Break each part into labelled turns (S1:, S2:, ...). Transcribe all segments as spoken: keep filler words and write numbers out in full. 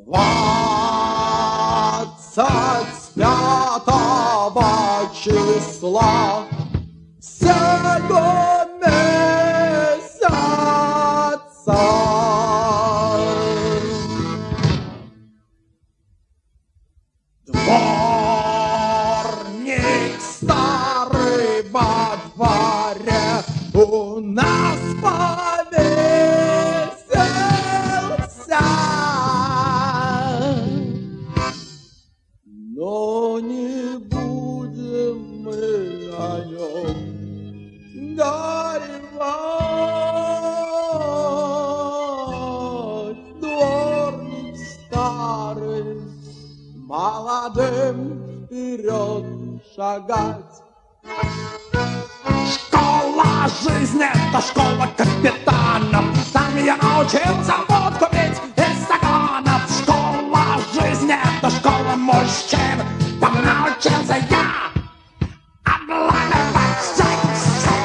S1: Двадцать пятого числа сего месяца дворник старый во дворе у нас повесился, но не будем мы о нем горевать. Дворник старый, молодым вперед шагать. Школа жизни — это школа капитанов. Там я научился водку пить из стаканов. Школа жизни — это школа мужчин. Там научился я обламывать женщин.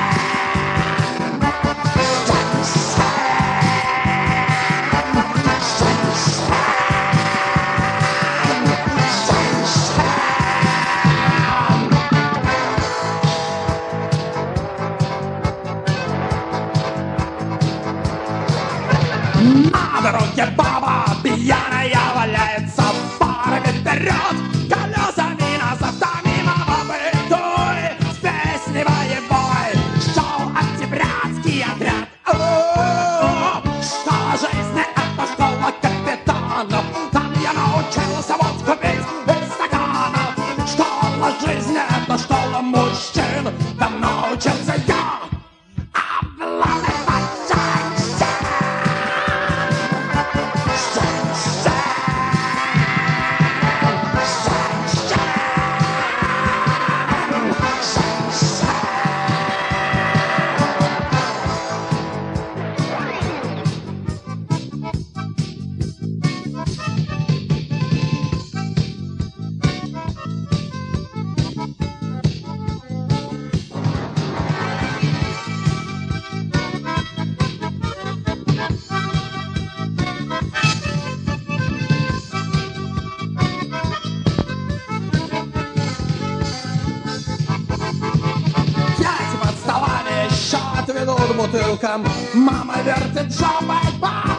S1: На дороге баба пьяная валяется, парами вперед, колесами назад, а мимо бабы той с песней боевой шел октябрятский отряд. О-о-о! Школа жизни — это школа капитанов. Там я научился водку пить из стаканов. Школа жизни — это школа мужчин. Там научился я обламывать женщин. Пять под столами счет ведут бутылкам. Мама вертит жопой, папа